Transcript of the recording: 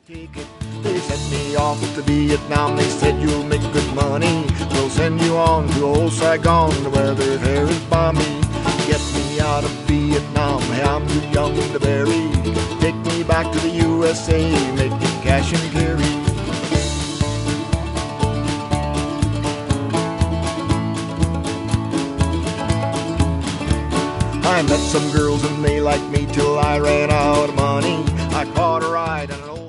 ticket. They sent me off to Vietnam. They said you'll make good money. We'll send you on to old Saigon where their hair is balmy. Get me out of Vietnam. Hey, I'm too young to bury. Take me back to the USA. Make it cash and carry. I met some girls and they liked me till I ran out of money. I caught a ride on an old